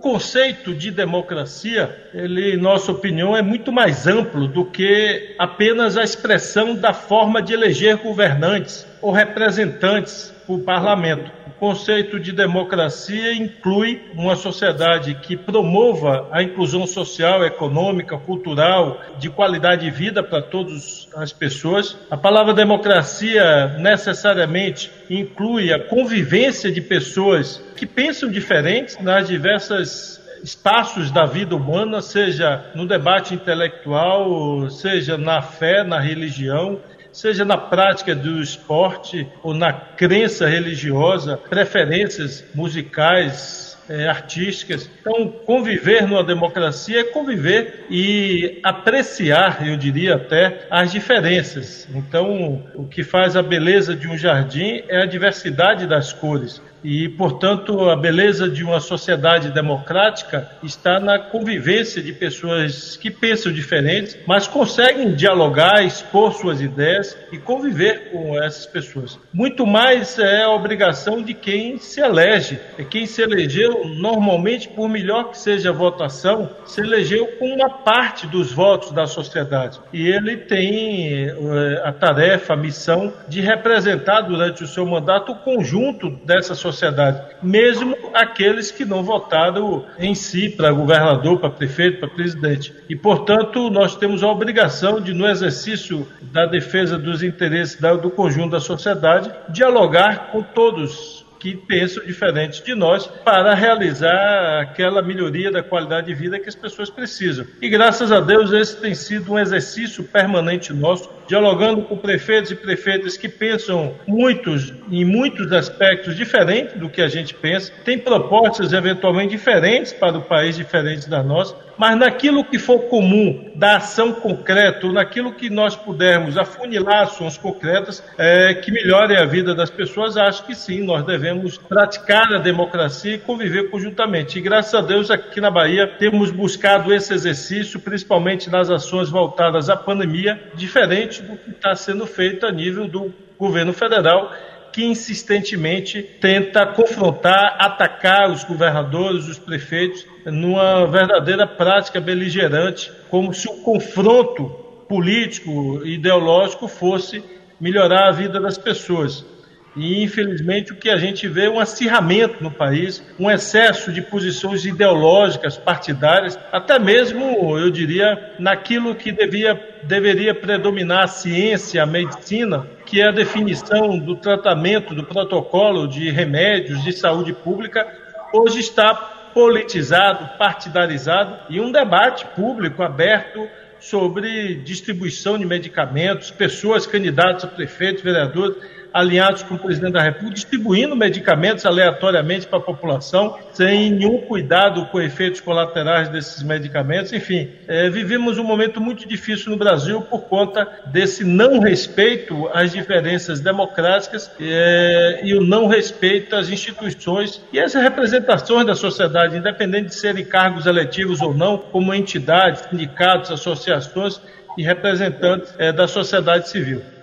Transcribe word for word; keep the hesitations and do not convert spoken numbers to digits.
conceito de democracia, ele, em nossa opinião, é muito mais amplo do que apenas a expressão da forma de eleger governantes ou representantes para o parlamento. O conceito de democracia inclui uma sociedade que promova a inclusão social, econômica, cultural, de qualidade de vida para todas as pessoas. A palavra democracia necessariamente inclui a convivência de pessoas que pensam diferentes nas diversas espaços da vida humana, seja no debate intelectual, seja na fé, na religião, seja na prática do esporte ou na crença religiosa, preferências musicais, é, artísticas. Então, conviver numa democracia é conviver e apreciar, eu diria até, as diferenças. Então, o que faz a beleza de um jardim é a diversidade das cores. E, portanto, a beleza de uma sociedade democrática está na convivência de pessoas que pensam diferentes, mas conseguem dialogar, expor suas ideias e conviver com essas pessoas. Muito mais é a obrigação de quem se elege. É quem se elegeu, normalmente, por melhor que seja a votação, se elegeu com uma parte dos votos da sociedade. E ele tem a tarefa, a missão de representar durante o seu mandato o conjunto dessa sociedade. Sociedade, mesmo aqueles que não votaram em si para governador, para prefeito, para presidente. E, portanto, nós temos a obrigação de, no exercício da defesa dos interesses do conjunto da sociedade, dialogar com todos que pensam diferente de nós para realizar aquela melhoria da qualidade de vida que as pessoas precisam. E, graças a Deus, esse tem sido um exercício permanente nosso, dialogando com prefeitos e prefeitas que pensam muitos, em muitos aspectos diferentes do que a gente pensa, tem propostas eventualmente diferentes para o país, diferentes da nossa, mas naquilo que for comum, da ação concreta, naquilo que nós pudermos afunilar ações concretas é, que melhorem a vida das pessoas, acho que sim, nós devemos praticar a democracia e conviver conjuntamente. E graças a Deus, aqui na Bahia, temos buscado esse exercício, principalmente nas ações voltadas à pandemia, diferente do que está sendo feito a nível do governo federal, que insistentemente tenta confrontar, atacar os governadores, os prefeitos, numa verdadeira prática beligerante, como se o confronto político e ideológico fosse melhorar a vida das pessoas. E, infelizmente, o que a gente vê é um acirramento no país, um excesso de posições ideológicas, partidárias, até mesmo, eu diria, naquilo que devia, deveria predominar a ciência, a medicina, que é a definição do tratamento, do protocolo de remédios de saúde pública, hoje está politizado, partidarizado, e um debate público aberto sobre distribuição de medicamentos, pessoas candidatas a prefeitos, vereadores, alinhados com o presidente da República, distribuindo medicamentos aleatoriamente para a população, sem nenhum cuidado com efeitos colaterais desses medicamentos. Enfim, é, vivemos um momento muito difícil no Brasil por conta desse não respeito às diferenças democráticas é, e o não respeito às instituições e às representações da sociedade, independente de serem cargos eletivos ou não, como entidades, sindicatos, associações e representantes é, da sociedade civil.